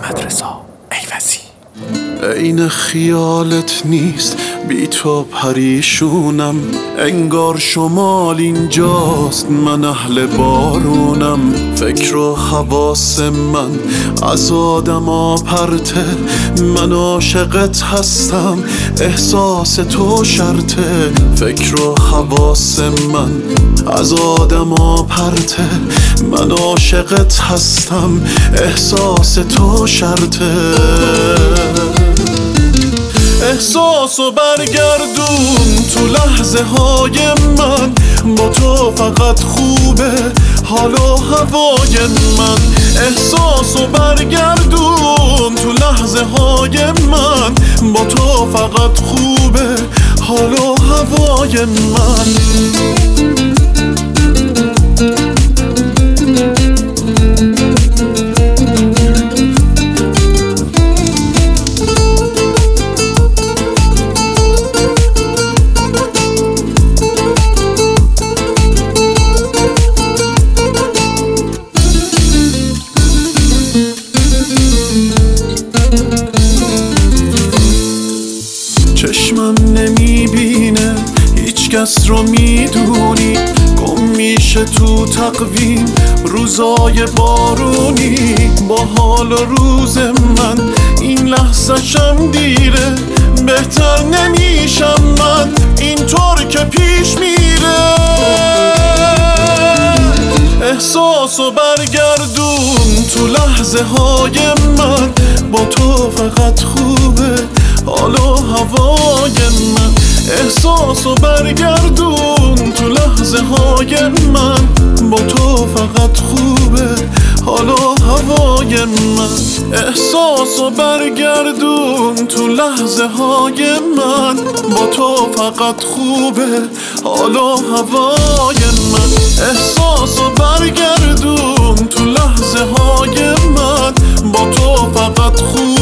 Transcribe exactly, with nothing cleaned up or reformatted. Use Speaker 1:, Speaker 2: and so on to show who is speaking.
Speaker 1: محمد رضا ایوزی.
Speaker 2: عین خیالت نیست بی تو پریشونم، انگار شمال اینجاست من اهل بارونم. فکر و حواس من از آدما پرته، من عاشقت هستم احساس تو شرطه. فکر و حواس من از آدما پرته، من عاشقت هستم احساس تو شرطه. احساسو برگردون تو لحظه های من، با تو فقط خوبه حال و هوای من. احساسو برگردون تو لحظه های من، با تو فقط خوبه حال و هوای من. چشمم نمیبینه هیچ کس رو میدونی، گم میشه تو تقویم روزای بارونی. با حال و روز من این لحظه شم دیره، بهتر نمیشم من اینطور که پیش میره. احساسو برگردون تو لحظه های من، با تو فقط خوبه حال و هوای من. احساسو برگردون تو لحظه های من، با تو فقط خوبه حال و هوای من. احساسو برگردون تو لحظه های من، با تو فقط خوبه حال و هوای من. احساسو برگردون تو لحظه های من، با تو فقط خوبه